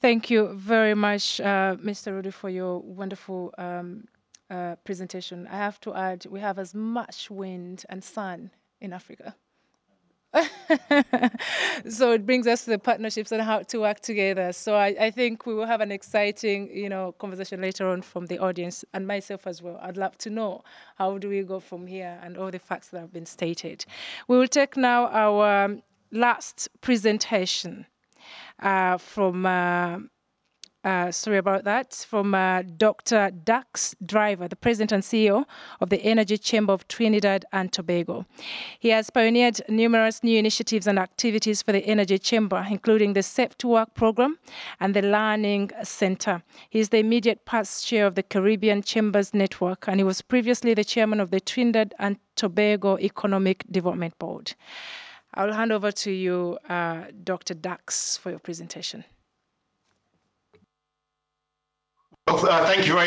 Thank you very much, Mr. Rudy, for your wonderful presentation. I have to add, we have as much wind and sun in Africa. So it brings us to the partnerships and how to work together. So I think we will have an exciting, conversation later on from the audience and myself as well. I'd love to know how do we go from here and all the facts that have been stated. We will take now our last presentation from sorry about that, from Dr. Dax Driver, the President and CEO of the Energy Chamber of Trinidad and Tobago. He has pioneered numerous new initiatives and activities for the Energy Chamber, including the Safe to Work program and the Learning Center. He is the immediate past chair of the Caribbean Chambers Network, and he was previously the chairman of the Trinidad and Tobago Economic Development Board. I'll hand over to you, Dr. Dax, for your presentation. Well, thank you very